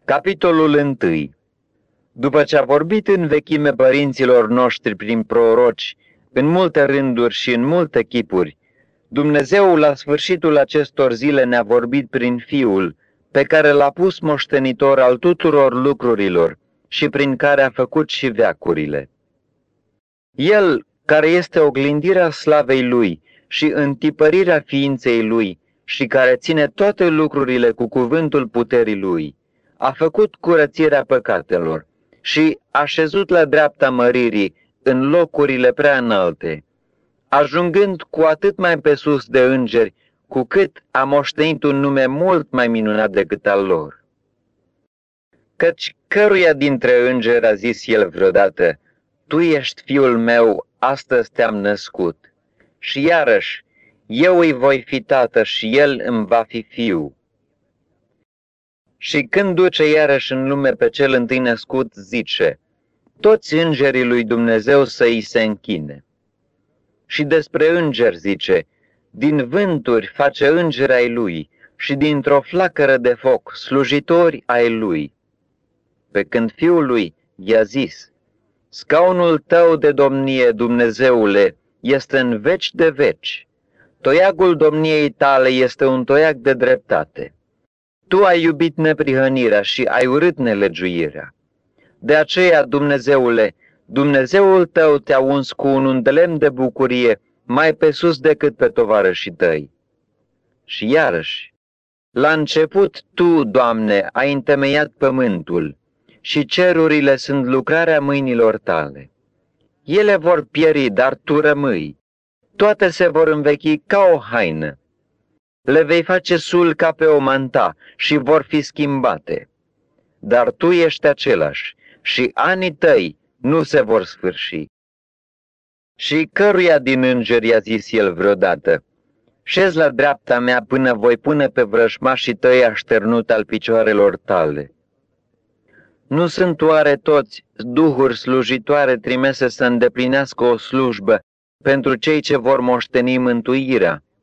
Capitolul 1. După ce a vorbit în vechime părinților noștri prin proroci, în multe rânduri și în multe chipuri, Dumnezeu la sfârșitul acestor zile ne-a vorbit prin Fiul, pe care l-a pus moștenitor al tuturor lucrurilor și prin care a făcut și veacurile. El, care este oglindirea slavei Lui și întipărirea ființei Lui și care ține toate lucrurile cu cuvântul puterii Lui, a făcut curățirea păcatelor și a șezut la dreapta măririi în locurile prea înalte, ajungând cu atât mai pe sus de îngeri, cu cât a moștenit un nume mult mai minunat decât al lor. Căci căruia dintre îngeri a zis el vreodată: Tu ești fiul meu, astăzi te-am născut, și iarăși, eu îi voi fi tată și el îmi va fi fiu. Și când duce iarăși în lume pe cel întâi născut, zice: Toți îngerii lui Dumnezeu să îi se închine. Și despre îngeri zice: Din vânturi face îngeri ai lui și dintr-o flacără de foc slujitori ai lui. Pe când Fiul lui i-a zis: Scaunul tău de domnie, Dumnezeule, este în veci de veci. Toiagul domniei tale este un toiag de dreptate. Tu ai iubit neprihănirea și ai urât nelegiuirea. De aceea, Dumnezeule, Dumnezeul tău te-a uns cu un undălemn de bucurie mai pe sus decât pe tovarășii tăi. Și iarăși, la început Tu, Doamne, ai întemeiat pământul și cerurile sunt lucrarea mâinilor Tale. Ele vor pieri, dar Tu rămâi. Toate se vor învechi ca o haină. Le vei face sul ca pe o manta și vor fi schimbate. Dar Tu ești același și anii Tăi nu se vor sfârși. Și căruia din îngeri i-a zis el vreodată: Șezi la dreapta mea până voi pune pe vrăjmașii Tăi așternut al picioarelor Tale. Nu sunt oare toți duhuri slujitoare trimese să îndeplinească o slujbă pentru cei ce vor moșteni mântuirea?